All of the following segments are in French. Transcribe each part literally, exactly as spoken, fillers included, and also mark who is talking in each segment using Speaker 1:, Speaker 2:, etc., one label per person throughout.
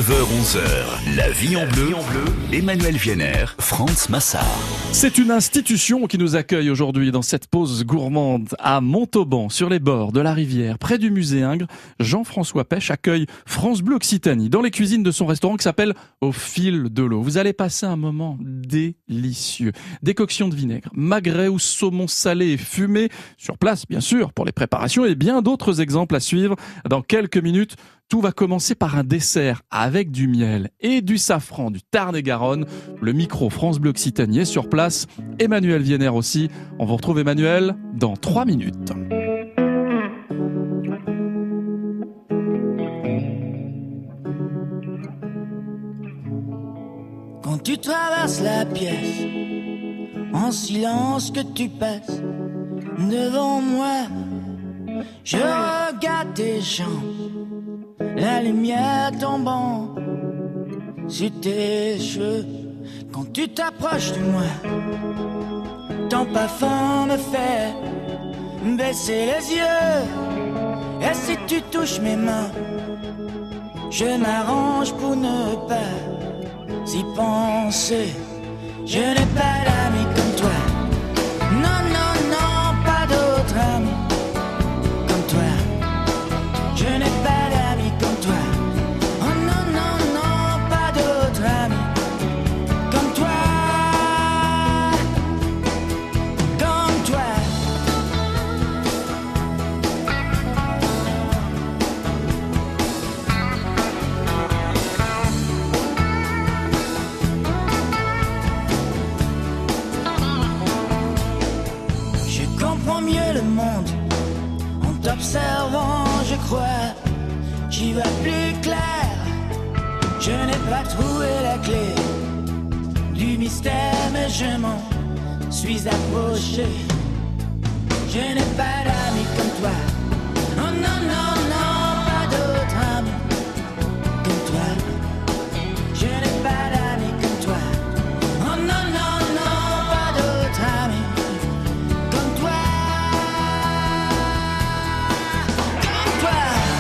Speaker 1: neuf heures onze heures, la vie en bleu, Emmanuel Vienner, Franz Massard.
Speaker 2: C'est une institution qui nous accueille aujourd'hui dans cette pause gourmande à Montauban, sur les bords de la rivière, près du musée Ingres. Jean-François Pech accueille France Bleu Occitanie dans les cuisines de son restaurant qui s'appelle Au fil de l'eau. Vous allez passer un moment délicieux. Décoction de vinaigre, magret ou saumon salé et fumé, sur place bien sûr pour les préparations et bien d'autres exemples à suivre dans quelques minutes. Tout va commencer par un dessert avec du miel et du safran du Tarn-et-Garonne. Le micro France Bleu Occitanie est sur place. Emmanuel Vienner aussi. On vous retrouve Emmanuel dans trois minutes.
Speaker 3: Quand tu traverses la pièce, en silence que tu passes devant moi, je regarde tes jambes, la lumière tombant sur tes cheveux. Quand tu t'approches de moi, ton parfum me fait baisser les yeux. Et si tu touches mes mains, je m'arrange pour ne pas y penser. Je n'ai pas d'amis comme toi. Non, non, non, pas d'autres amis comme toi. Je n'ai pas d'amis comme toi. Oh non, non, non, pas d'autres amis comme toi. Comme toi. Je comprends mieux le monde en t'observant, je crois. J'y vois plus clair. Je n'ai pas trouvé la clé du mystère, mais je m'en suis approché. Je n'ai pas d'amis comme toi. Oh non, non, non, pas d'autres amis comme toi. Je n'ai pas d'amis comme toi. Oh non, non, non, pas d'autres amis comme toi. Comme toi.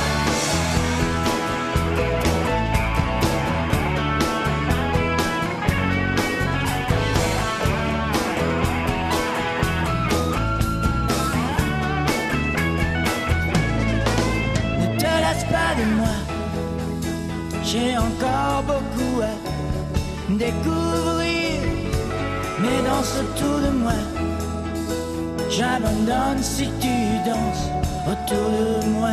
Speaker 3: Ne te lasse pas de moi, j'ai encore beaucoup à découvrir. Mais danse autour de moi, j'abandonne si tu danses autour de moi.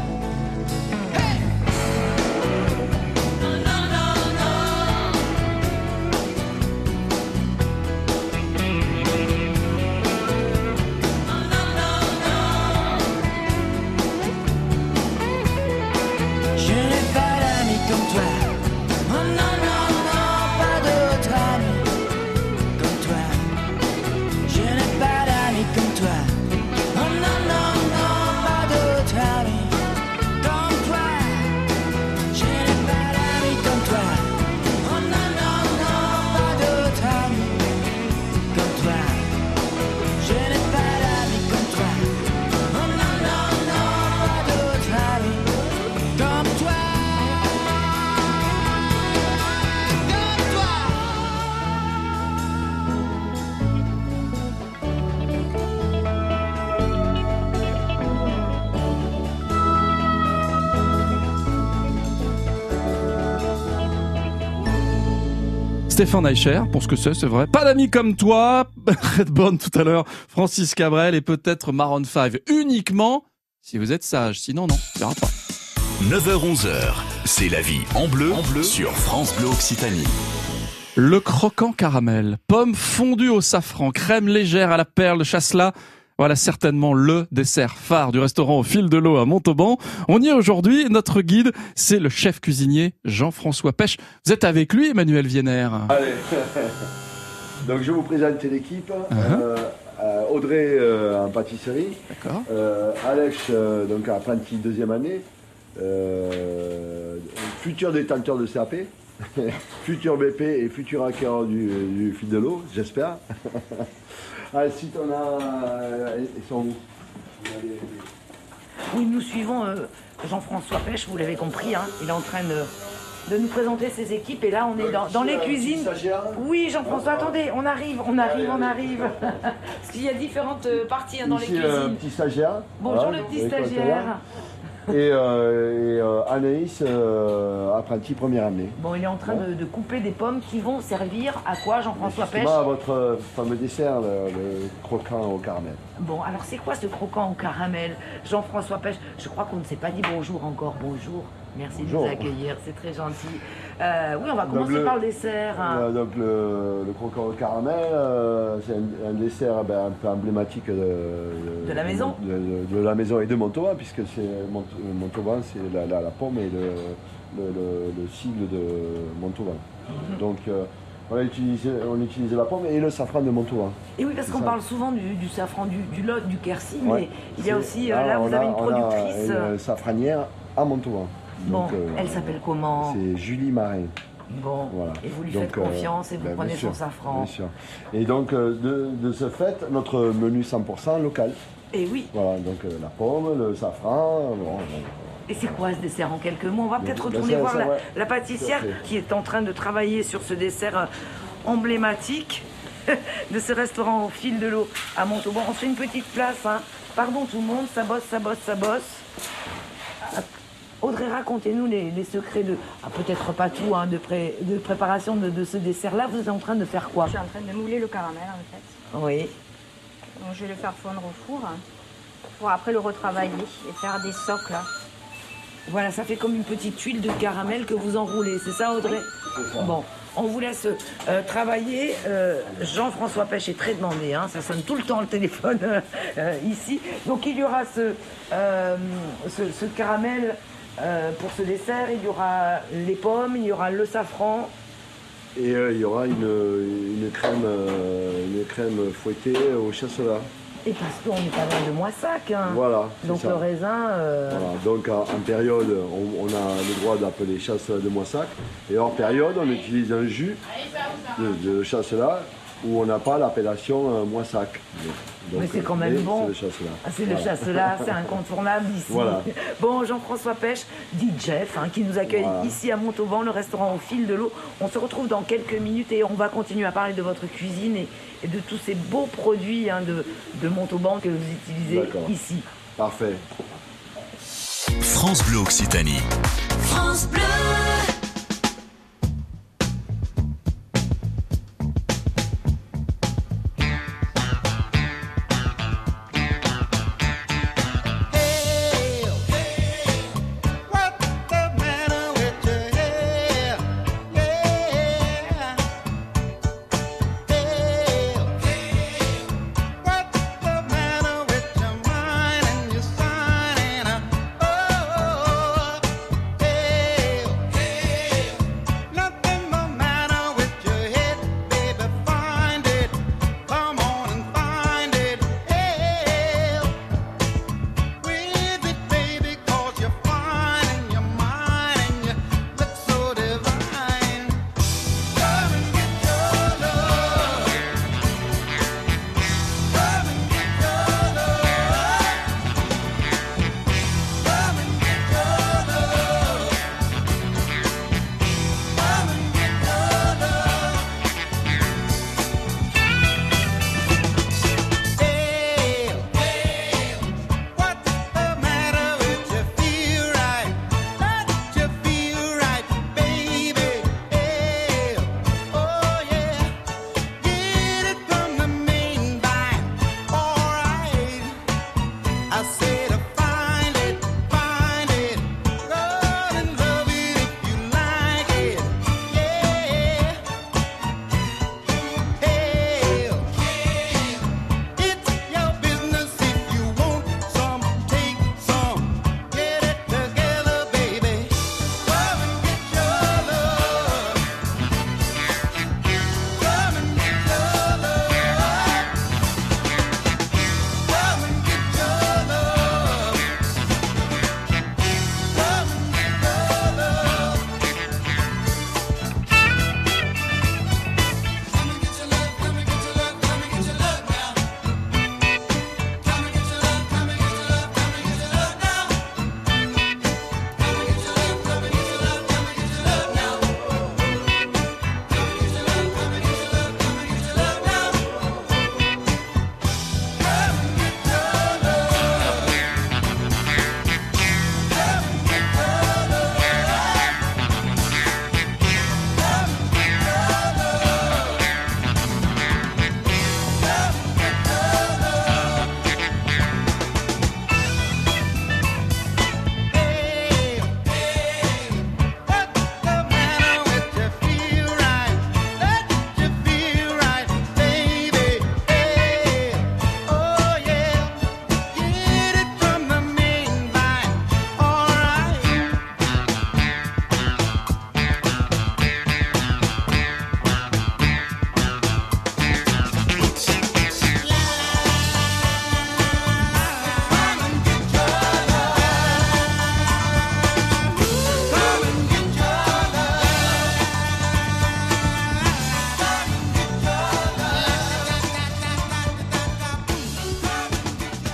Speaker 3: Je n'ai pas d'amis comme toi. Oh non, non, non, pas d'autres amis comme toi. Je n'ai pas d'amis comme toi. Oh non, non, non, pas d'autres amis comme toi. Je n'ai pas d'amis comme toi. Oh non, non, non, pas d'autres amis comme toi. Je n'ai pas d'amis comme toi. Oh non, non, non, pas d'autres amis comme toi. Comme toi.
Speaker 2: Stéphane Eicher, pour ce que c'est, c'est vrai. Pas d'amis comme toi. Redbone tout à l'heure. Francis Cabrel et peut-être Maroon cinq uniquement si vous êtes sage. Sinon, non, il n'y aura pas.
Speaker 1: neuf heures onze heures, c'est la vie en bleu, en bleu sur France Bleu Occitanie.
Speaker 2: Le croquant caramel, pommes fondues au safran, crème légère à la perle, chasselas. Voilà certainement le dessert phare du restaurant Au fil de l'eau à Montauban. On y est aujourd'hui. Notre guide, c'est le chef cuisinier Jean-François Pech. Vous êtes avec lui, Emmanuel Vienner.
Speaker 4: Allez. Donc je vais vous présenter l'équipe.
Speaker 2: Uh-huh.
Speaker 4: Euh, euh, Audrey euh, en pâtisserie.
Speaker 2: D'accord.
Speaker 4: Euh, Alex euh, donc apprenti deuxième année. Euh, futur détenteur de C A P. Futur B P et futur acquéreur du, du fil de l'eau, j'espère. Allez, si on a... Ils sont où?
Speaker 5: Oui, nous suivons euh, Jean-François Pech, vous l'avez compris, hein, il est en train de de nous présenter ses équipes. Et là, on est dans, dans les cuisines. Oui, Jean-François, attendez, on arrive, on arrive, on arrive. Parce qu'il y a différentes parties hein, dans
Speaker 4: Ici,
Speaker 5: les cuisines.
Speaker 4: le petit stagiaire.
Speaker 5: Bonjour
Speaker 4: voilà,
Speaker 5: le petit
Speaker 4: avec
Speaker 5: stagiaire.
Speaker 4: Et, euh, et euh, Anaïs, euh, apprenti première année.
Speaker 5: Bon, il est en train de, de couper des pommes qui vont servir à quoi, Jean-François Pêche?
Speaker 4: À votre fameux dessert, le, le croquant au caramel.
Speaker 5: Bon, alors c'est quoi ce croquant au caramel, Jean-François Pêche? Je crois qu'on ne s'est pas dit bonjour encore. Bonjour. Merci
Speaker 4: Bonjour.
Speaker 5: de nous accueillir, c'est très gentil. Euh, oui, on va commencer
Speaker 4: le,
Speaker 5: par le dessert. Hein.
Speaker 4: Euh, donc le, le croquant au caramel, euh, c'est un, un dessert ben, un peu emblématique de,
Speaker 5: de, de la maison
Speaker 4: de, de, de la maison et de Montauban, puisque c'est Mont, Montauban, c'est la, la, la pomme et le, le, le, le sigle de Montauban. Mm-hmm. Donc euh, on, utilise, on utilise la pomme et le safran de Montauban.
Speaker 5: Et oui, parce qu'on parle souvent du, du safran du, du Lot, du Quercy,
Speaker 4: ouais,
Speaker 5: mais il y a aussi, là, là vous
Speaker 4: a,
Speaker 5: avez une productrice.
Speaker 4: On a une safranière à Montauban.
Speaker 5: Bon,
Speaker 4: donc, euh,
Speaker 5: elle s'appelle comment?
Speaker 4: C'est Julie Marin.
Speaker 5: Bon, voilà. Et vous lui
Speaker 4: donc,
Speaker 5: faites confiance euh, et vous ben, prenez son
Speaker 4: sûr,
Speaker 5: safran.
Speaker 4: Bien sûr. Et donc, euh, de, de ce fait, notre menu cent pour cent local.
Speaker 5: Et oui.
Speaker 4: Voilà, donc euh, la pomme, le safran. Bon, bon.
Speaker 5: Et c'est quoi ce dessert en quelques mots? On va peut-être retourner
Speaker 4: ça,
Speaker 5: voir
Speaker 4: ça,
Speaker 5: la,
Speaker 4: ouais.
Speaker 5: la pâtissière qui est en train de travailler sur ce dessert emblématique de ce restaurant au fil de l'eau à Montauban. On fait une petite place, hein. Pardon tout le monde, ça bosse, ça bosse, ça bosse. Audrey, racontez-nous les, les secrets de, ah, peut-être pas tout, hein, de, pré, de préparation de, de ce dessert-là. Vous êtes en train de faire quoi?
Speaker 6: Je suis en train de mouler le caramel en fait.
Speaker 5: Oui.
Speaker 6: Donc je vais le faire fondre au four pour après le retravailler et faire des socles.
Speaker 5: Voilà, ça fait comme une petite tuile de caramel que vous enroulez, c'est ça Audrey?
Speaker 4: C'est ça.
Speaker 5: Bon, on vous laisse euh, travailler. Euh, Jean-François Pêche est très demandé, hein, ça sonne tout le temps le téléphone euh, ici. Donc il y aura ce, euh, ce, ce caramel euh, pour ce dessert, il y aura les pommes, il y aura le safran.
Speaker 4: Et euh, il y aura une, une, crème, euh, une crème fouettée au chasselas.
Speaker 5: Et parce qu'on n'est pas loin de Moissac. Hein.
Speaker 4: Voilà.
Speaker 5: Donc
Speaker 4: ça.
Speaker 5: le raisin. Euh...
Speaker 4: Voilà. Donc en, en période, on, on a le droit d'appeler chasselas de Moissac. Et hors période, on utilise un jus de, de chasselas où on n'a pas l'appellation euh, Moissac.
Speaker 5: Donc, mais c'est quand même bon.
Speaker 4: C'est le chasselas.
Speaker 5: Ah, c'est voilà. le chasselas, c'est incontournable ici.
Speaker 4: Voilà.
Speaker 5: Bon, Jean-François Pêche, dit Jeff, hein, qui nous accueille voilà. ici à Montauban, le restaurant au fil de l'eau. On se retrouve dans quelques minutes et on va continuer à parler de votre cuisine et, et de tous ces beaux produits hein, de, de Montauban que vous utilisez ici.
Speaker 4: Parfait.
Speaker 1: France Bleu Occitanie.
Speaker 3: France Bleu.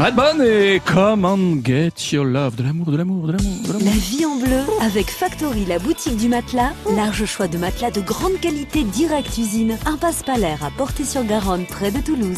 Speaker 2: Redbone et Come and Get Your Love. De l'amour, de l'amour, de l'amour, de l'amour.
Speaker 7: La vie en bleu avec Factory, la boutique du matelas. Large choix de matelas de grande qualité, direct usine. Impasse Palaire à Portée-sur-Garonne, près de Toulouse.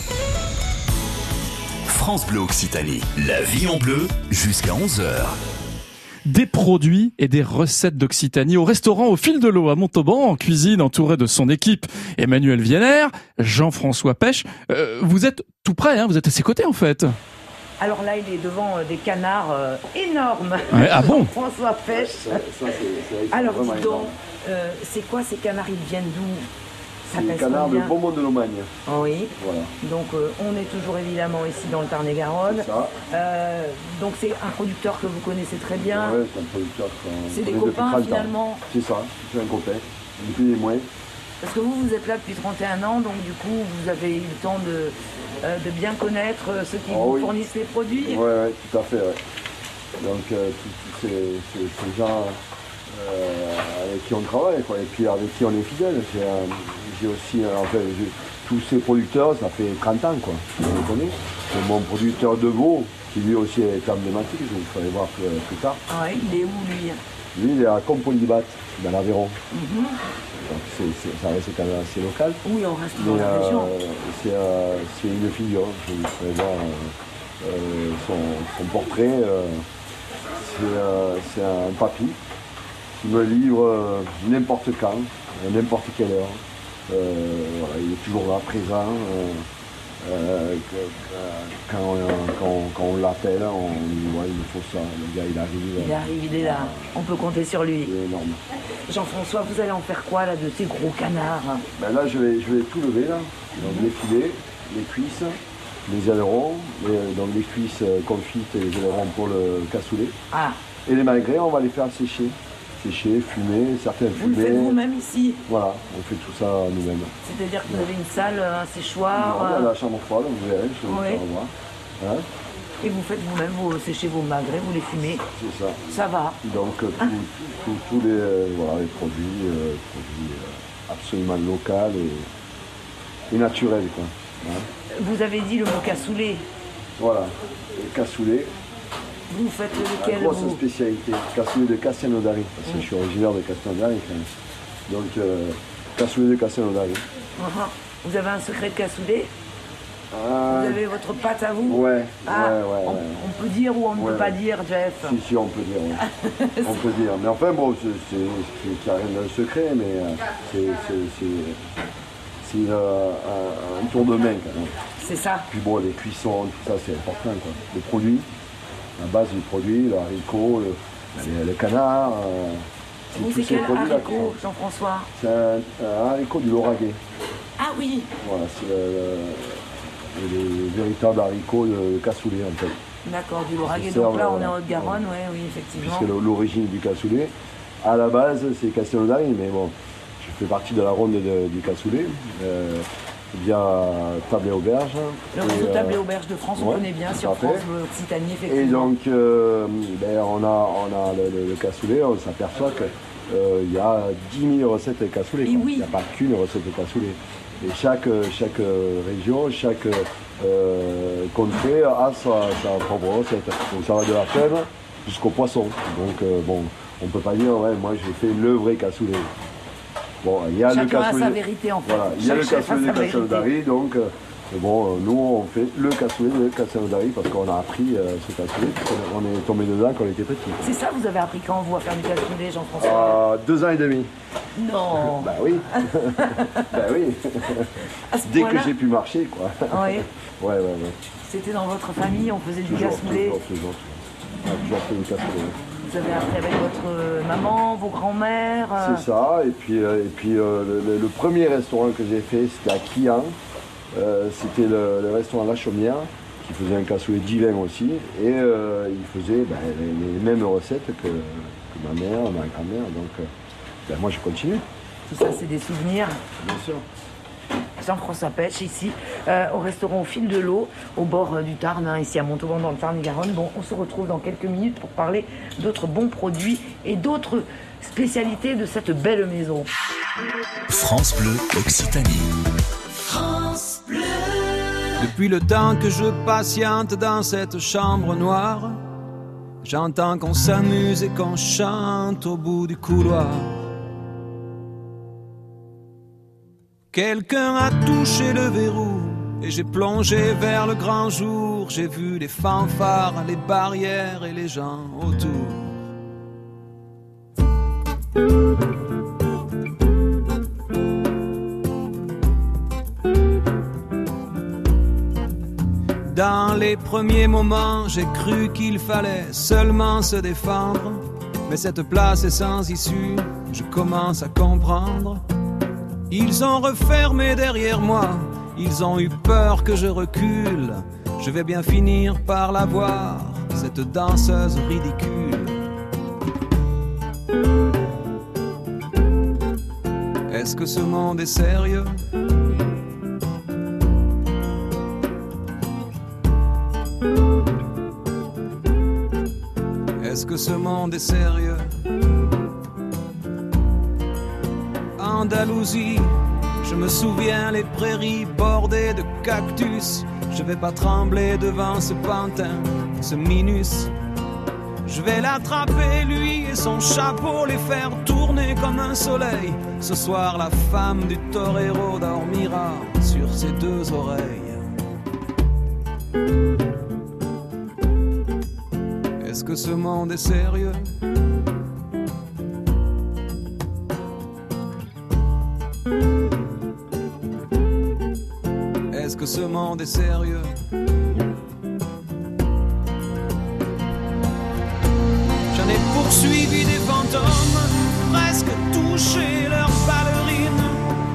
Speaker 1: France Bleu Occitanie. La vie en bleu jusqu'à onze heures.
Speaker 2: Des produits et des recettes d'Occitanie au restaurant Au Fil de l'Eau à Montauban, en cuisine, entouré de son équipe Emmanuel Vienner, Jean-François Pêche. Euh, vous êtes tout près, hein, vous êtes à ses côtés en fait.
Speaker 5: Alors là, il est devant euh, des canards euh, énormes.
Speaker 2: Ouais, ah bon?
Speaker 5: François Pêche.
Speaker 4: Ça, ça, c'est, c'est
Speaker 5: Alors
Speaker 4: vraiment
Speaker 5: dis donc,
Speaker 4: énorme.
Speaker 5: euh, c'est quoi ces canards? Ils viennent d'où? Ça
Speaker 4: C'est les
Speaker 5: pèse
Speaker 4: canards de
Speaker 5: combien?
Speaker 4: Beaumont de Lomagne.
Speaker 5: Oui.
Speaker 4: Voilà.
Speaker 5: Donc euh, on est toujours évidemment ici dans le Tarn-et-Garonne.
Speaker 4: C'est ça.
Speaker 5: Euh, donc c'est un producteur que vous connaissez très bien.
Speaker 4: Ouais, c'est un producteur qu'on
Speaker 5: C'est des
Speaker 4: connaît depuis
Speaker 5: copains,
Speaker 4: trente ans.
Speaker 5: finalement.
Speaker 4: C'est ça, c'est un copain. Depuis les mois.
Speaker 5: Parce que vous, vous êtes là depuis trente et un ans, donc du coup, vous avez eu le temps de, euh, de bien connaître euh, ceux qui
Speaker 4: Oh,
Speaker 5: vous
Speaker 4: oui.
Speaker 5: fournissent les produits.
Speaker 4: Ouais, ouais, tout à fait. Ouais. Donc, euh, tous tous ces, ces- ces gens euh, avec qui on travaille, quoi, et puis avec qui on est fidèle. J'ai, euh, j'ai aussi, euh, enfin, j'ai- tous ces producteurs, ça fait trente ans, quoi. Vous les connaissez. Et mon producteur de veau, qui lui aussi est emblématique, je vous ferai voir plus, plus tard.
Speaker 5: Ah ouais, il est où lui?
Speaker 4: Lui, il est à Compolibat, dans l'Aveyron.
Speaker 5: Mhm.
Speaker 4: Donc, c'est, c'est- ça reste quand même assez local.
Speaker 5: Oui, on reste dans
Speaker 4: Mais
Speaker 5: la région.
Speaker 4: euh, c'est, euh, c'est une figure. Je vous ferai voir euh, euh, son, son portrait. euh, c'est, euh, c'est un papy qui me livre euh, n'importe quand, à n'importe quelle heure. Euh, voilà, il est toujours là, présent. euh, euh, que- que- quand, on, quand, quand on l'appelle, on dit ouais, il me faut ça. Le gars, il arrive.
Speaker 5: Il arrive, il est là. On peut compter sur lui.
Speaker 4: C'est énorme.
Speaker 5: Jean-François, vous allez en faire quoi là de ces gros canards?
Speaker 4: Ben là, je vais, je vais tout lever, là. Donc les filets, les cuisses, les ailerons, les- donc les cuisses euh, confites et les ailerons pour le cassoulet.
Speaker 5: Ah,
Speaker 4: Et les magrets, on va les faire sécher. Sécher, fumer, certains
Speaker 5: vous le faites
Speaker 4: fumés.
Speaker 5: vous-même ici?
Speaker 4: Voilà, on fait tout ça nous-mêmes.
Speaker 5: C'est-à-dire que vous avez une salle, un séchoir,
Speaker 4: On a
Speaker 5: euh,
Speaker 4: la chambre froide, vous verrez, je vais vous
Speaker 5: Oui.
Speaker 4: faire voir. Hein,
Speaker 5: et vous faites vous-même, vous séchez vos magrets, vous les fumez.
Speaker 4: c'est ça.
Speaker 5: Ça va.
Speaker 4: Donc euh, tout- tout- tout- tous les, euh, voilà, les produits, euh, produits euh, absolument locaux et, et naturels, quoi. Hein.
Speaker 5: Vous avez dit le mot cassoulet.
Speaker 4: Voilà, le cassoulet.
Speaker 5: Vous faites
Speaker 4: La
Speaker 5: lequel
Speaker 4: grosse
Speaker 5: vous?
Speaker 4: spécialité, cassoulet de Castelnaudary, parce que je suis originaire de Castelnaudary quand même. Donc, euh, cassoulet de Castelnaudary.
Speaker 5: Uh-huh. Vous avez un secret de cassoulet?
Speaker 4: Ah,
Speaker 5: Vous avez votre pâte à vous?
Speaker 4: ouais,
Speaker 5: Ah,
Speaker 4: ouais, ouais,
Speaker 5: on,
Speaker 4: ouais.
Speaker 5: on peut dire ou on ne
Speaker 4: Ouais,
Speaker 5: peut pas
Speaker 4: ouais.
Speaker 5: dire, Jeff?
Speaker 4: Si, si, on peut dire, ouais. On peut dire. Mais enfin, bon, c'est, c'est, c'est, qu'il n'y a rien de secret, mais euh, c'est, c'est, c'est, c'est euh, un, un tour de main quand même.
Speaker 5: C'est ça.
Speaker 4: Puis bon, les cuissons, tout ça, c'est important, quoi. Les produits, la base du produit, le haricot, le, les, les canards. euh,
Speaker 5: Vous,
Speaker 4: tous
Speaker 5: c'est
Speaker 4: ces
Speaker 5: quel
Speaker 4: produits-là qui
Speaker 5: haricot,
Speaker 4: sont-
Speaker 5: Jean-François?
Speaker 4: C'est un, un haricot du Lauragais.
Speaker 5: Ah oui,
Speaker 4: Voilà, c'est le, le, le véritable haricot de cassoulet en fait.
Speaker 5: d'accord, du Lauragais.
Speaker 4: Ils
Speaker 5: Donc
Speaker 4: servent,
Speaker 5: là, on est en
Speaker 4: euh,
Speaker 5: Haute-Garonne, ouais, oui, effectivement.
Speaker 4: Puisque le- l'origine du cassoulet, à la base, c'est Castelnaudary, mais bon, je fais partie de la ronde de- du cassoulet, euh, via Table et Auberge.
Speaker 5: Le
Speaker 4: Et,
Speaker 5: réseau
Speaker 4: euh,
Speaker 5: Table et Auberge de France, on
Speaker 4: ouais,
Speaker 5: connaît bien
Speaker 4: tout
Speaker 5: sur
Speaker 4: à fait.
Speaker 5: France Bleu Occitanie,
Speaker 4: Et
Speaker 5: effectivement.
Speaker 4: donc, euh, ben, on a, on a le, le- le cassoulet, on s'aperçoit qu'il y a dix mille recettes de cassoulet.
Speaker 5: Et
Speaker 4: quoi.
Speaker 5: oui.
Speaker 4: Il n'y a pas qu'une recette de cassoulet. Et chaque, chaque euh, région, chaque euh, contrée a sa, sa propre recette. Donc ça va de la fève jusqu'au poisson. Donc euh, bon, on ne peut pas dire, ouais, moi j'ai fait le vrai cassoulet. Bon, il y a le
Speaker 5: Chacun a
Speaker 4: cassoulet.
Speaker 5: sa vérité, en fait.
Speaker 4: Voilà, il y a le
Speaker 5: Chaque chef a
Speaker 4: cassoulet
Speaker 5: sa
Speaker 4: de
Speaker 5: vérité.
Speaker 4: Castelnaudary, donc euh, bon, euh, nous on fait le cassoulet de Castelnaudary parce qu'on a appris euh, ce cassoulet, on est tombé dedans quand on était petit.
Speaker 5: C'est ça, vous avez appris quand, vous, à faire du cassoulet, Jean-François?
Speaker 4: Euh, deux ans et demi.
Speaker 5: Non.
Speaker 4: Bah oui. bah oui.
Speaker 5: À ce
Speaker 4: Dès que
Speaker 5: point-là
Speaker 4: j'ai pu marcher, quoi.
Speaker 5: Oui.
Speaker 4: Ouais, ouais, ouais.
Speaker 5: C'était dans votre famille, on faisait du
Speaker 4: Toujours,
Speaker 5: cassoulet.
Speaker 4: toujours, toujours. On a toujours fait du cassoulet.
Speaker 5: Vous avez appris avec votre euh, maman, vos grands-mères. euh,
Speaker 4: C'est ça. Et puis, euh, et puis euh, le, le- le premier restaurant que j'ai fait, c'était à Quillan. Euh, c'était le, le restaurant La Chaumière, qui faisait un cassoulet divin aussi. Et euh, il faisait ben, les, les mêmes recettes que, que ma mère, ma grand-mère. Donc, euh, ben, moi, je continue,
Speaker 5: Tout ça, c'est des souvenirs.
Speaker 4: bien sûr.
Speaker 5: Jean-François Pêche, ici, euh, au restaurant Au Fil de l'Eau, au bord euh, du Tarn, hein, ici à Montauban, dans le Tarn-et-Garonne. Bon, on se retrouve dans quelques minutes pour parler d'autres bons produits et d'autres spécialités de cette belle maison.
Speaker 1: France Bleu Occitanie.
Speaker 3: France Bleu.
Speaker 8: Depuis le temps que je patiente dans cette chambre noire, j'entends qu'on s'amuse et qu'on chante au bout du couloir. Quelqu'un a touché le verrou et j'ai plongé vers le grand jour. J'ai vu les fanfares, les barrières et les gens autour. Dans les premiers moments, j'ai cru qu'il fallait seulement se défendre. Mais cette place est sans issue, je commence à comprendre. Ils ont refermé derrière moi, ils ont eu peur que je recule. Je vais bien finir par la voir, cette danseuse ridicule. Est-ce que ce monde est sérieux ? Est-ce que ce monde est sérieux ? Andalousie, je me souviens les prairies bordées de cactus. Je vais pas trembler devant ce pantin, ce minus. Je vais l'attraper lui et son chapeau, les faire tourner comme un soleil. Ce soir la femme du torero dormira sur ses deux oreilles. Est-ce que ce monde est sérieux ? Est-ce que ce monde est sérieux ? J'en ai poursuivi des fantômes, presque touché leurs ballerines.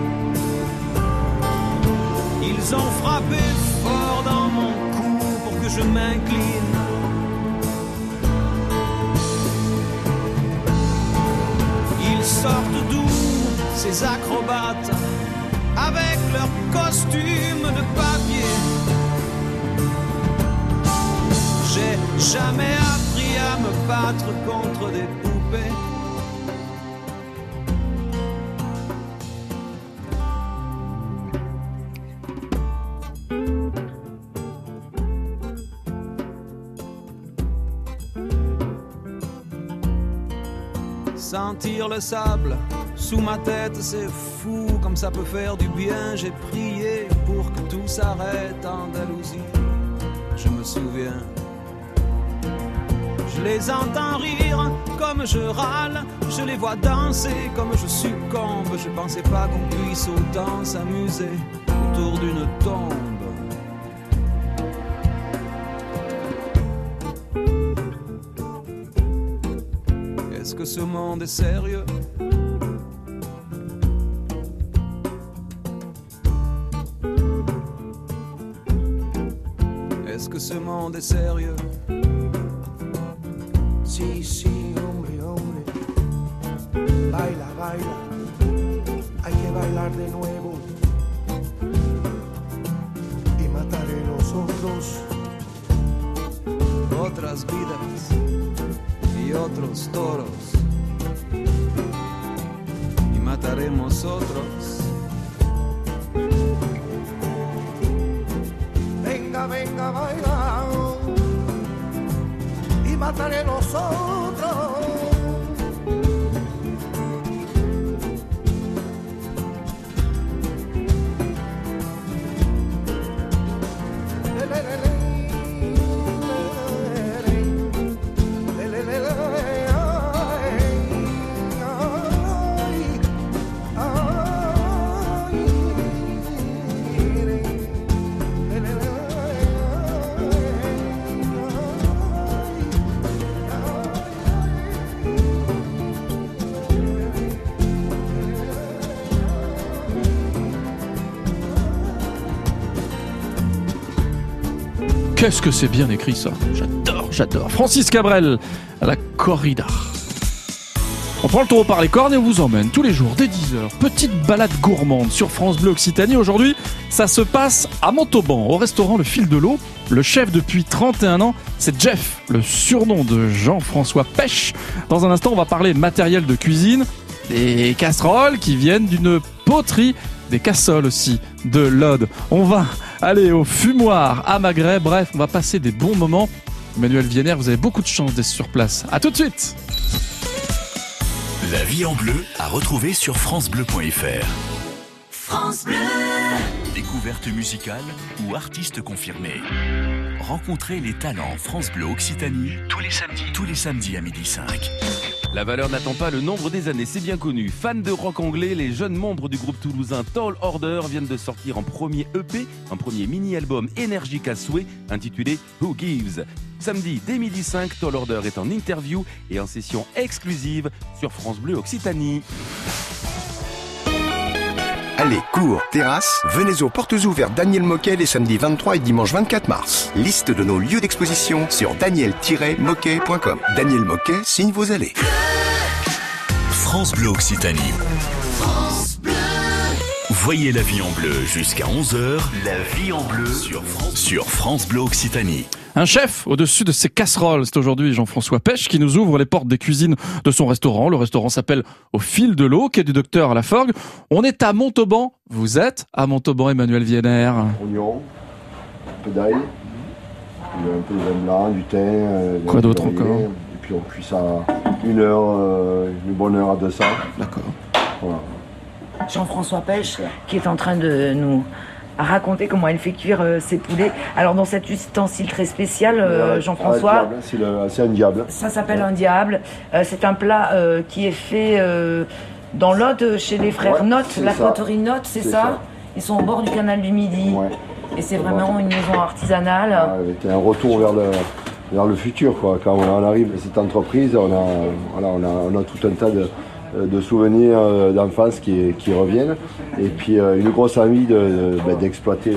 Speaker 8: Ils ont frappé fort dans mon cou pour que je m'incline. Ils sortent d'où, ces acrobates, avec leurs costumes de papier. J'ai jamais appris à me battre contre des poupées. Sentir le sable sous ma tête, c'est fou comme ça peut faire du bien. J'ai prié pour que tout s'arrête en Andalousie. Je me souviens. Je les entends rire comme je râle. Je les vois danser comme je succombe. Je pensais pas qu'on puisse autant s'amuser autour d'une tombe. Est-ce que ce monde est sérieux ? Est-ce que ce monde est sérieux ?
Speaker 9: Sí, sí, hombre, hombre. Baila, baila. Hay que bailar de nuevo. Y mataré los otros.
Speaker 8: Otras vidas y otros toros. Y mataremos otros.
Speaker 9: Venga, venga, baila. Y mataré los otros. Le, le, le, le.
Speaker 2: Qu'est-ce que c'est bien écrit ça. J'adore, j'adore. Francis Cabrel à la corrida. On prend le taureau par les cornes et on vous emmène tous les jours dès dix heures. Petite balade gourmande sur France Bleu Occitanie. Aujourd'hui, ça se passe à Montauban, au restaurant Le Fil de l'Eau. Le chef depuis trente et un ans, c'est Jeff, le surnom de Jean-François Pêche. Dans un instant, on va parler de matériel de cuisine, des casseroles qui viennent d'une poterie, des cassoles aussi, de l'Aude. On va Allez, au fumoir, à Magret, bref, on va passer des bons moments. Emmanuel Vienner, vous avez beaucoup de chance d'être sur place. À tout de suite.
Speaker 1: La vie en bleu à retrouver sur francebleu point fr. France Bleu. Découverte musicale ou artiste confirmé. Rencontrez les talents France Bleu Occitanie tous les samedis, tous les samedis à midi cinq.
Speaker 10: La valeur n'attend pas le nombre des années, c'est bien connu. Fans de rock anglais, les jeunes membres du groupe toulousain Tall Order viennent de sortir en premier E P, un premier mini-album énergique à souhait, intitulé Who Gives. Samedi, dès midi cinq, Tall Order est en interview et en session exclusive sur France Bleu Occitanie.
Speaker 11: Allez, cours, terrasse, venez aux portes ouvertes Daniel Moquet les samedis vingt-trois et dimanche vingt-quatre mars. Liste de nos lieux d'exposition sur daniel tiret moquet point com. Daniel Moquet signe vos allées.
Speaker 1: France Bleu Occitanie. France Bleu. Voyez la vie en bleu jusqu'à onze heures. La vie en bleu sur France, sur France Bleu Occitanie.
Speaker 2: Un chef au-dessus de ses casseroles. C'est aujourd'hui Jean-François Pech qui nous ouvre les portes des cuisines de son restaurant. Le restaurant s'appelle Au fil de l'eau, quai du Docteur à la Forgue. On est à Montauban. Vous êtes à Montauban, Emmanuel Vienner.
Speaker 4: Oignon, un peu d'ail, un peu de vin blanc, du thym. Euh,
Speaker 2: Quoi d'autre encore?
Speaker 4: Et puis on cuit ça une heure, euh, une bonne heure à deux cents.
Speaker 2: D'accord.
Speaker 4: Voilà.
Speaker 5: Jean-François Pech qui est en train de nous raconter comment il fait cuire euh, ses poulets. Alors dans cet ustensile très spécial, euh,
Speaker 4: Ouais,
Speaker 5: Jean-François,
Speaker 4: ah, c'est, le, c'est un diable.
Speaker 5: ça s'appelle un diable. Euh, c'est un plat euh, qui est fait euh, dans l'Aude chez les frères
Speaker 4: Ouais,
Speaker 5: Notte,
Speaker 4: c'est
Speaker 5: la
Speaker 4: ça.
Speaker 5: coterie Notte, c'est,
Speaker 4: C'est
Speaker 5: ça,
Speaker 4: ça.
Speaker 5: Ils sont au bord du canal du Midi.
Speaker 4: Ouais.
Speaker 5: Et c'est vraiment une maison artisanale.
Speaker 4: Ah, avec un retour vers le, vers le futur, quoi. Quand on arrive à cette entreprise, on a, voilà, on a, on a tout un tas de, de souvenirs d'enfance qui, qui reviennent. Et puis euh, une grosse envie de, de, ben, d'exploiter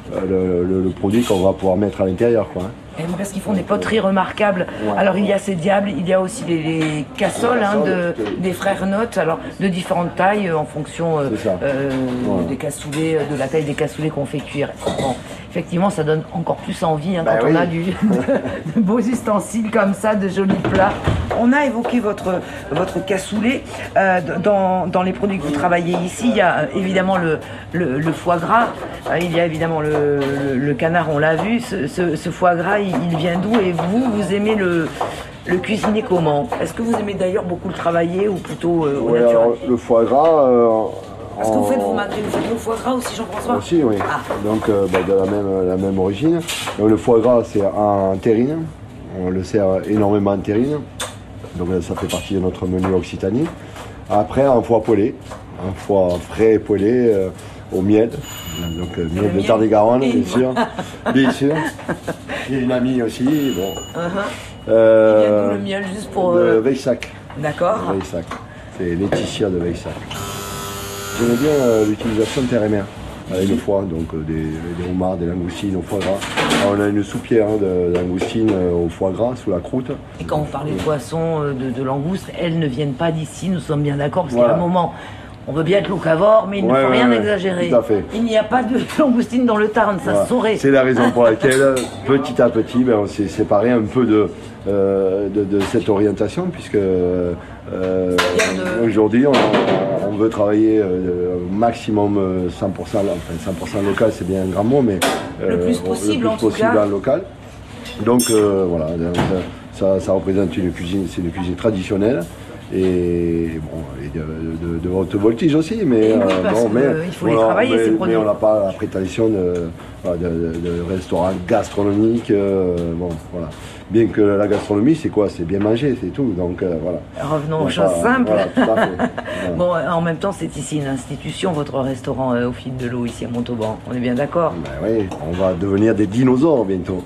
Speaker 4: le, le, le produit qu'on va pouvoir mettre à l'intérieur, quoi.
Speaker 5: Et parce qu'ils font des poteries remarquables.
Speaker 4: Ouais.
Speaker 5: Alors il y a ces diables, il y a aussi les, les cassoles hein, de, des frères Notte, alors de différentes tailles euh, en fonction euh, euh,
Speaker 4: Ouais.
Speaker 5: des cassoulets, de la taille des cassoulets qu'on fait cuire. Bon, effectivement, ça donne encore plus envie hein,
Speaker 4: Bah
Speaker 5: quand
Speaker 4: oui.
Speaker 5: on a du, de, de beaux ustensiles comme ça, de jolis plats. On a évoqué votre, votre cassoulet. Euh, dans, dans les produits que vous travaillez ici, il y a euh, évidemment le, le, le foie gras, euh, il y a évidemment le, le, le canard, on l'a vu. Ce, ce, ce foie gras, il, il vient d'où? Et vous, vous aimez le, le cuisiner comment? Est-ce que vous aimez d'ailleurs beaucoup le travailler ou plutôt euh, au
Speaker 4: Ouais,
Speaker 5: naturel?
Speaker 4: alors, le foie gras. Euh,
Speaker 5: Parce que vous
Speaker 4: en-
Speaker 5: faites, vous m'avez- vous faites le foie gras aussi, Jean-François?
Speaker 4: Aussi, oui.
Speaker 5: Ah.
Speaker 4: Donc euh, bah, de la même, la même origine. Donc, le foie gras, c'est en terrine. On le sert énormément en terrine. Donc euh, ça fait partie de notre menu Occitanie. Après, en foie poêlé. Un foie frais et poêlé euh, au miel. Donc euh, miel de
Speaker 5: miel.
Speaker 4: Tarn-et-Garonne,
Speaker 5: Et-
Speaker 4: bien sûr. Bien sûr. J'ai une amie aussi. Bon.
Speaker 5: Uh-huh.
Speaker 4: Euh,
Speaker 5: Il vient d'où le miel, juste pour,
Speaker 4: De
Speaker 5: euh,
Speaker 4: Veissac.
Speaker 5: D'accord.
Speaker 4: De Veissac. C'est Laetitia de Veissac. J'aimais bien euh, l'utilisation de terre et mer avec le foie, donc euh, des, des homards, des langoustines au foie gras. Alors, on a une soupière hein, de langoustines euh, au foie gras sous la croûte.
Speaker 5: Et quand vous parlez de poissons, euh, de, de langoustes, elles ne viennent pas d'ici, nous sommes bien d'accord, parce
Speaker 4: Voilà.
Speaker 5: qu'à un moment, on veut bien être locavore, mais il ne
Speaker 4: Ouais,
Speaker 5: faut
Speaker 4: ouais,
Speaker 5: rien
Speaker 4: ouais,
Speaker 5: exagérer.
Speaker 4: tout à fait.
Speaker 5: Il n'y a pas de langoustine dans le Tarn, ça
Speaker 4: Voilà.
Speaker 5: se saurait.
Speaker 4: C'est la raison pour laquelle, petit à petit, ben, on s'est séparé un peu de, euh, de, de cette orientation, puisque euh,
Speaker 5: de-
Speaker 4: aujourd'hui, on, on veut travailler euh, au maximum euh, cent pour cent, enfin cent pour cent local, c'est bien un grand mot, mais
Speaker 5: Le plus possible,
Speaker 4: le plus
Speaker 5: en tout
Speaker 4: possible
Speaker 5: cas.
Speaker 4: en local. Donc euh, voilà, donc, ça, ça représente une cuisine, c'est une cuisine traditionnelle. Et bon, et de, de, de haute voltige aussi, mais
Speaker 5: Et oui,
Speaker 4: euh,
Speaker 5: parce
Speaker 4: bon,
Speaker 5: que,
Speaker 4: mais
Speaker 5: euh, il faut les
Speaker 4: voilà,
Speaker 5: travailler,
Speaker 4: mais,
Speaker 5: ces produits.
Speaker 4: mais on n'a pas la prétention de, voilà, de, de, de restaurant gastronomique. euh, bon, voilà. Bien que la gastronomie, c'est quoi? C'est bien manger, c'est tout. Donc euh, voilà.
Speaker 5: Revenons
Speaker 4: On
Speaker 5: aux
Speaker 4: va
Speaker 5: choses
Speaker 4: pas-
Speaker 5: simples.
Speaker 4: Voilà, tout à fait. Voilà.
Speaker 5: Bon, euh, en même temps, c'est ici une institution, votre restaurant euh, au fil de l'eau, ici à Montauban. On est bien d'accord?
Speaker 4: Ben oui, on va devenir des dinosaures bientôt.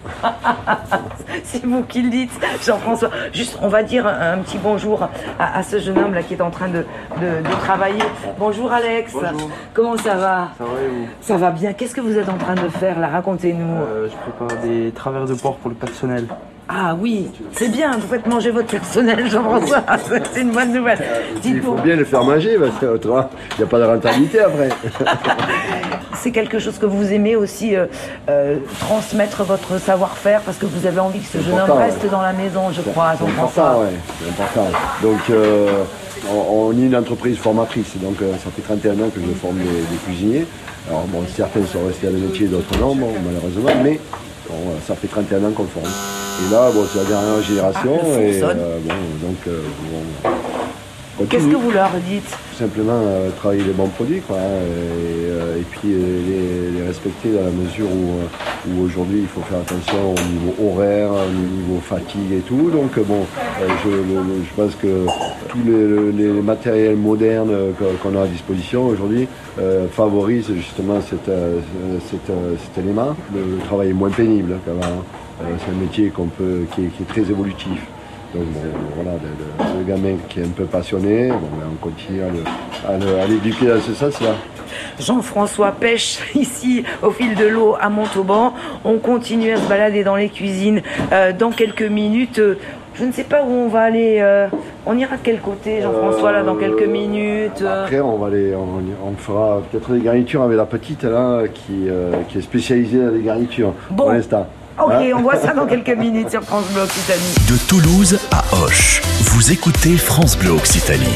Speaker 5: C'est vous qui le dites, Jean-François. Juste, on va dire un, un petit bonjour à, à ce jeune homme là qui est en train de, de- de travailler. Bonjour Alex.
Speaker 12: Bonjour.
Speaker 5: Comment ça va?
Speaker 12: Ça va et vous?
Speaker 5: Ça va bien. Qu'est-ce que vous êtes en train de faire là? Racontez-nous.
Speaker 12: Euh, Je prépare des travers de porc pour le personnel.
Speaker 5: Ah oui, c'est bien. Vous faites manger votre personnel, Jean-François. C'est une bonne nouvelle.
Speaker 4: Il faut
Speaker 5: Dites-moi,
Speaker 4: bien le faire manger, parce que autrement, il n'y a pas de rentabilité après.
Speaker 5: c'est quelque chose que vous aimez aussi euh, euh, transmettre votre savoir-faire parce que vous avez envie que ce jeune homme reste ouais. dans la maison, je c'est, crois, à Jean-François.
Speaker 4: Ouais, c'est important. Donc, euh, on, on est une entreprise formatrice, donc euh, ça fait trente et un ans que je forme des, des cuisiniers. Alors, bon, certains sont restés à le métier, d'autres non, bon, malheureusement, mais bon, ça fait trente et un ans qu'on forme. Et là, bon, c'est la dernière génération, ah, et euh, bon, donc, euh, bon,
Speaker 5: qu'est-ce que vous leur dites?
Speaker 4: Simplement euh, travailler les bons produits, quoi, hein, et, euh, et puis les, les respecter dans la mesure où, où aujourd'hui il faut faire attention au niveau horaire, au niveau fatigue et tout. Donc bon, euh, je, le, je pense que tous les, les matériels modernes qu'on a à disposition aujourd'hui euh, favorisent justement cet, euh, cet, euh, cet élément. Le travail est moins pénible quand même. Euh, c'est un métier qu'on peut, qui, est, qui est très évolutif. Donc bon, voilà, le, le, le gamin qui est un peu passionné, bon, ben, on continue à l'éduquer dans ce sens-là.
Speaker 5: Jean-François pêche ici au fil de l'eau à Montauban. On continue à se balader dans les cuisines euh, dans quelques minutes. Euh, je ne sais pas où on va aller. Euh, on ira de quel côté, Jean-François, là, dans quelques minutes euh...
Speaker 4: Après, on va aller, on, on fera peut-être des garnitures avec la petite là, qui, euh, qui est spécialisée dans les garnitures bon. Pour l'instant.
Speaker 5: Ok, on voit ça dans quelques minutes sur France Bleu Occitanie.
Speaker 1: De Toulouse à Auch, vous écoutez France Bleu Occitanie.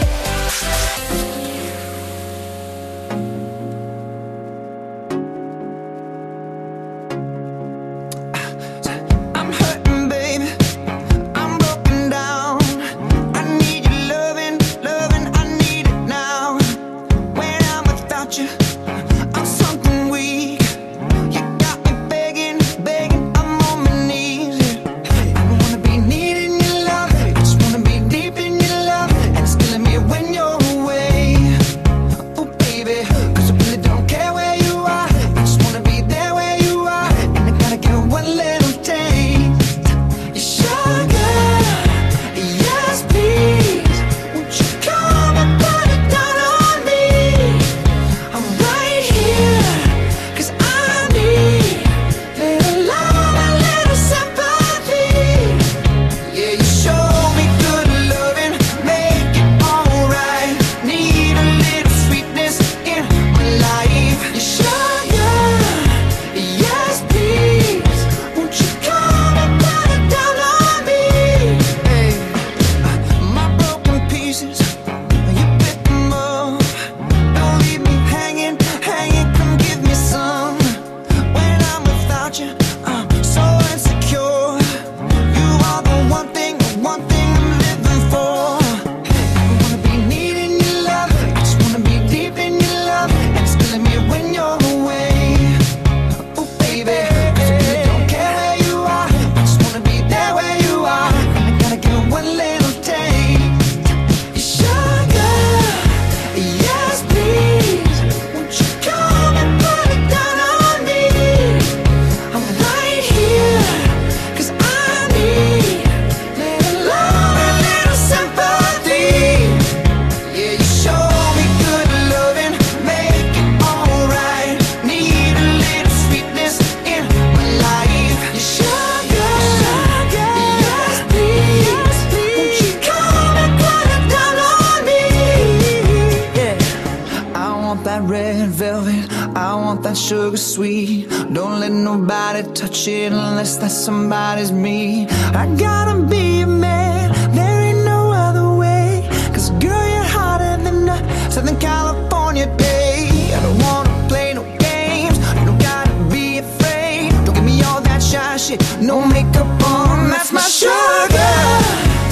Speaker 13: Sugar sweet, don't let nobody touch it unless that somebody's me. I gotta be a man, there ain't no other way. Cause girl, you're hotter than a Southern California day. I don't wanna play no games, you don't gotta be afraid. Don't give me all that shy shit, no makeup on, that's my sugar.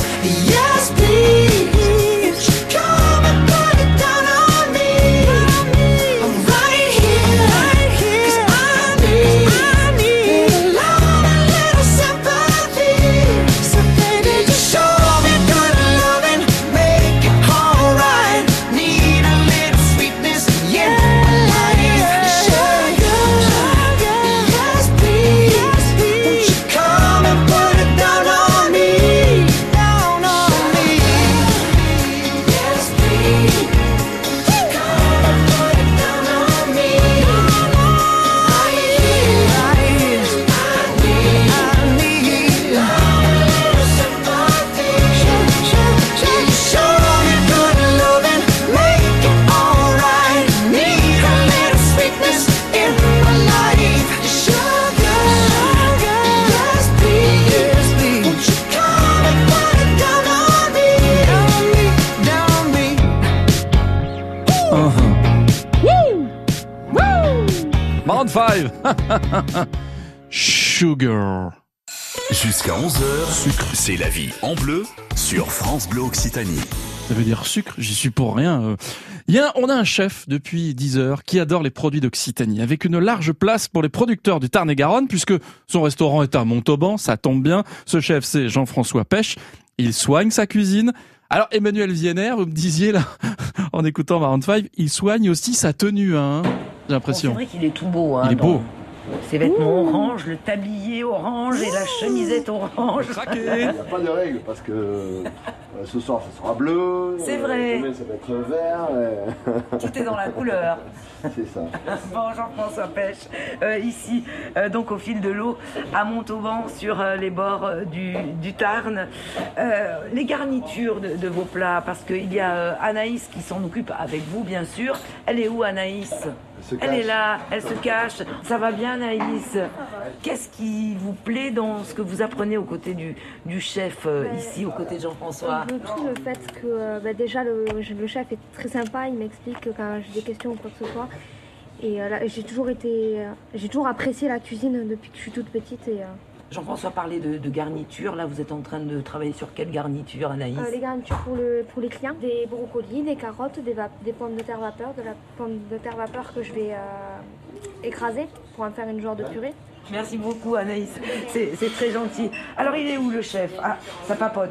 Speaker 13: Yes, please.
Speaker 2: Wouh Wouh Maroon five. Sugar.
Speaker 1: Jusqu'à onze heures, sucre, c'est la vie en bleu sur France Bleu Occitanie.
Speaker 2: Ça veut dire sucre, j'y suis pour rien. Il y a, on a un chef depuis dix heures qui adore les produits d'Occitanie, avec une large place pour les producteurs du Tarn-et-Garonne, puisque son restaurant est à Montauban, ça tombe bien. Ce chef, c'est Jean-François Pech. Il soigne sa cuisine. Alors, Emmanuel Vienner, vous me disiez là, en écoutant Maroon five, il soigne aussi sa tenue, hein, j'ai l'impression.
Speaker 5: Bon, c'est vrai qu'il est tout beau. Hein,
Speaker 2: il est beau.
Speaker 5: Ses vêtements Ouh. orange, le tablier orange et la chemisette orange.
Speaker 4: Il n'y a pas de règle parce que euh, ce soir ça sera bleu,
Speaker 5: c'est vrai.
Speaker 4: Demain ça va être vert. Et...
Speaker 5: Tout est dans la couleur.
Speaker 4: C'est ça.
Speaker 5: Bon, Jean-François Pech, euh, ici, euh, donc au fil de l'eau, à Montauban, sur euh, les bords euh, du, du Tarn. Euh, les garnitures de, de vos plats, parce qu'il y a euh, Anaïs qui s'en occupe avec vous, bien sûr. Elle est où, Anaïs ? Elle, elle est là, elle se cache. Ça va bien, Anaïs ? Qu'est-ce qui vous plaît dans ce que vous apprenez aux côtés du, du chef, euh, bah, ici, aux côtés de Jean-François ?
Speaker 14: Tout le fait que euh, bah, déjà le, le chef est très sympa, il m'explique quand j'ai des questions ou quoi que ce soit. Et euh, là, j'ai toujours été, euh, j'ai toujours apprécié la cuisine depuis que je suis toute petite. Et, euh...
Speaker 5: Jean-François parlait de, de garniture. Là, vous êtes en train de travailler sur quelle garniture, Anaïs ?
Speaker 14: euh, Les garnitures pour, le, pour les clients. Des brocolis, des carottes, des, va- des pommes de terre vapeur, de la pomme de terre vapeur que je vais euh, écraser pour en faire une genre de purée.
Speaker 5: Merci beaucoup, Anaïs. C'est, c'est très gentil. Alors, il est où, le chef ? Ah, ça papote.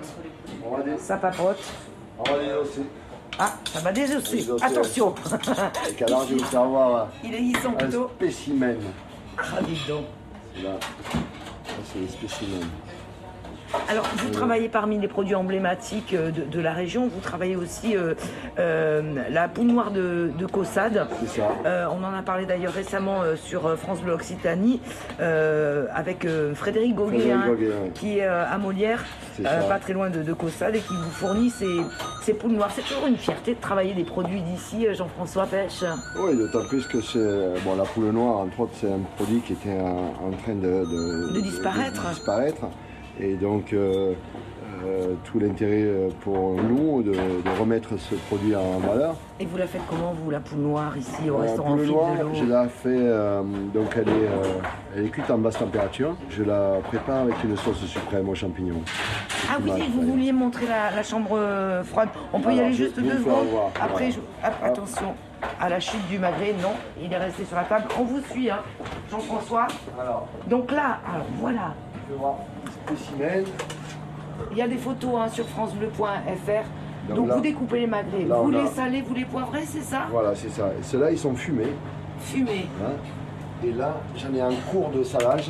Speaker 5: Ça papote.
Speaker 4: On va désosser.
Speaker 5: Ah, ça va désosser. Attention.
Speaker 4: Et alors, je vais vous faire voir
Speaker 5: il est ici,
Speaker 4: un
Speaker 5: plutôt.
Speaker 4: spécimen.
Speaker 5: Ah, dis donc.
Speaker 4: C'est là. Ça, c'est le spécimen.
Speaker 5: Alors, vous travaillez parmi les produits emblématiques de, de la région. Vous travaillez aussi euh, euh, la poule noire de, de Caussade.
Speaker 4: C'est ça.
Speaker 5: Euh, on en a parlé d'ailleurs récemment euh, sur France Bleu Occitanie euh, avec euh, Frédéric Goguet,
Speaker 4: Frédéric
Speaker 5: hein,
Speaker 4: Goguet, ouais.
Speaker 5: qui est euh, à Molière, euh, pas très loin de, de Caussade, et qui vous fournit ces, ces poules noires. C'est toujours une fierté de travailler des produits d'ici, Jean-François Pech.
Speaker 4: Oui, d'autant plus que c'est bon, la poule noire, entre autres, c'est un produit qui était en, en train de, de,
Speaker 5: de disparaître.
Speaker 4: De, de disparaître. Et donc, euh, euh, tout l'intérêt pour nous de, de remettre ce produit en valeur.
Speaker 5: Et vous la faites comment, vous, la poule noire, ici, au
Speaker 4: la
Speaker 5: restaurant
Speaker 4: poule
Speaker 5: Fil
Speaker 4: noire,
Speaker 5: de l'eau ?
Speaker 4: je la fais, euh, donc elle est, euh, elle est cuite en basse température. Je la prépare avec une sauce suprême aux champignons.
Speaker 5: Ah oui, vous
Speaker 4: ouais.
Speaker 5: vouliez montrer la, la chambre froide. On peut
Speaker 4: Alors,
Speaker 5: y aller
Speaker 4: je,
Speaker 5: juste
Speaker 4: je
Speaker 5: deux secondes. Après,
Speaker 4: voilà.
Speaker 5: je... ah, attention à la chute du magret. Non, il est resté sur la table. On vous suit, hein, Jean-François.
Speaker 4: Alors,
Speaker 5: donc là, alors voilà.
Speaker 4: Je vais voir spécimen.
Speaker 5: Il y a des photos hein, sur francebleu point f r. Donc, donc
Speaker 4: là,
Speaker 5: vous découpez les magrets,
Speaker 4: là,
Speaker 5: vous
Speaker 4: a...
Speaker 5: les salez, vous les poivrez, c'est ça ?
Speaker 4: Voilà, c'est ça. Et ceux-là, ils sont fumés.
Speaker 5: Fumés.
Speaker 4: Hein. Et là, j'en ai un cours de salage.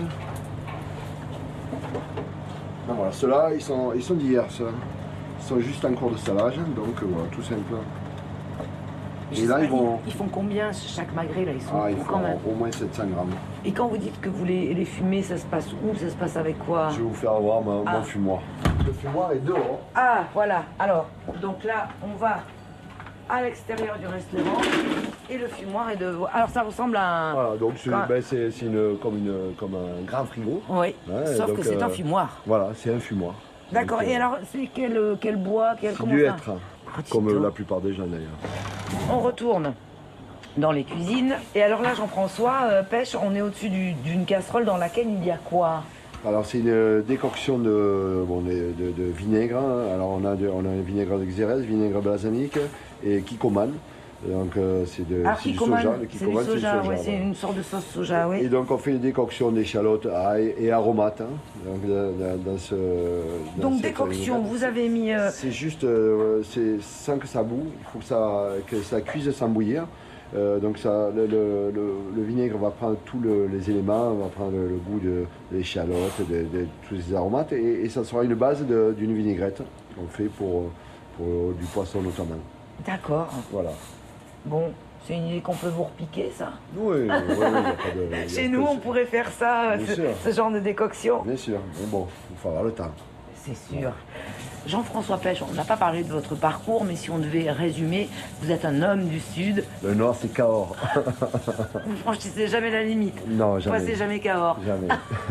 Speaker 4: Ben voilà, ceux-là, ils sont, ils sont d'hier, ceux-là. Ils sont juste en cours de salage, donc voilà, tout simple.
Speaker 5: Et là, ils vont... Ils font combien chaque magret là? Ils sont
Speaker 4: ah, ils font
Speaker 5: quand même
Speaker 4: au moins sept cents grammes.
Speaker 5: Et quand vous dites que vous les, les fumez, ça se passe où? Ça se passe avec quoi?
Speaker 4: Je vais vous faire voir mon,
Speaker 5: ah.
Speaker 4: mon fumoir. Le fumoir est dehors.
Speaker 5: Ah, voilà. Alors, donc là, on va à l'extérieur du restaurant et le fumoir est dehors. Alors, ça ressemble à un...
Speaker 4: Voilà, donc c'est ben, c'est, c'est une, comme, une, comme un grand frigo.
Speaker 5: Oui, ouais, sauf donc, que c'est euh, un fumoir.
Speaker 4: Voilà, c'est un fumoir.
Speaker 5: D'accord, donc, et euh, alors, c'est quel, quel bois quel,
Speaker 4: C'est du hêtre, ah, comme euh, la plupart des gens d'ailleurs.
Speaker 5: On retourne dans les cuisines. Et alors là, Jean-François euh, Pech, on est au-dessus du, d'une casserole dans laquelle il y a quoi?
Speaker 4: Alors c'est une décoction de, bon, de, de, de vinaigre. Alors on a, de, on a un vinaigre de Xérès, vinaigre balsamique et kikkoman. Donc euh, c'est, de,
Speaker 5: ah,
Speaker 4: c'est du soja. Le
Speaker 5: c'est du soja, c'est, du soja, ouais, c'est une sorte de sauce soja, oui.
Speaker 4: Et donc on fait une décoction d'échalotes, ail et aromates. Hein, donc dans, dans ce,
Speaker 5: dans donc décoction, vous avez mis... Euh...
Speaker 4: C'est juste, euh, c'est, sans que ça boue, il faut que ça, que ça cuise sans bouillir. Euh, donc ça, le, le, le, le vinaigre va prendre tous le, les éléments, va prendre le, le goût de, de l'échalote, de, de tous ces aromates, et, et ça sera une base de, d'une vinaigrette qu'on fait pour, pour du poisson notamment.
Speaker 5: D'accord.
Speaker 4: Voilà.
Speaker 5: Bon, c'est une idée qu'on peut vous repiquer, ça?
Speaker 4: Oui, oui, oui, oui, pas de,
Speaker 5: chez nous, on pourrait faire ça, ce, ce genre de décoction.
Speaker 4: Bien sûr, mais bon, il faut avoir le temps.
Speaker 5: c'est sûr. Jean-François Pech, on n'a pas parlé de votre parcours, mais si on devait résumer, vous êtes un homme du Sud.
Speaker 4: Le Nord, c'est Cahors.
Speaker 5: Vous franchissez jamais la limite.
Speaker 4: Non, jamais.
Speaker 5: Vous passez jamais Cahors.
Speaker 4: Jamais.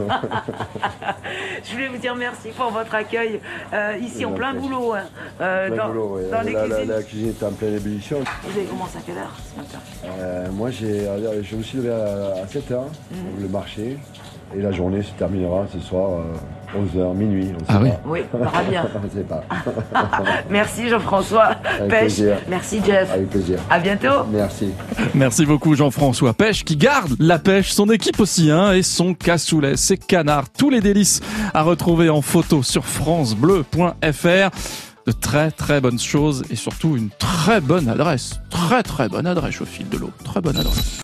Speaker 5: Je voulais vous dire merci pour votre accueil euh, ici en plein boulot. Hein, euh,
Speaker 4: plein
Speaker 5: dans,
Speaker 4: boulot, oui.
Speaker 5: dans
Speaker 4: la,
Speaker 5: les
Speaker 4: la,
Speaker 5: cuisines.
Speaker 4: la, la cuisine est en pleine ébullition.
Speaker 5: Vous avez commencé à quelle heure ce matin?
Speaker 4: euh, Moi, j'ai, je me suis levé à, à sept heures, mmh. le marché. Et la journée se terminera ce soir euh, onze heures, minuit. On
Speaker 2: ah oui
Speaker 4: pas.
Speaker 5: Oui, on verra bien.
Speaker 4: On ne sait pas.
Speaker 5: Merci Jean-François Pech. Merci Jeff.
Speaker 4: Avec plaisir.
Speaker 5: À bientôt.
Speaker 4: Merci.
Speaker 2: Merci beaucoup Jean-François Pech qui garde la pêche, son équipe aussi, hein, et son cassoulet, ses canards, tous les délices à retrouver en photo sur francebleu point f r. De très très bonnes choses et surtout une très bonne adresse. Très très bonne adresse au fil de l'eau. Très bonne adresse.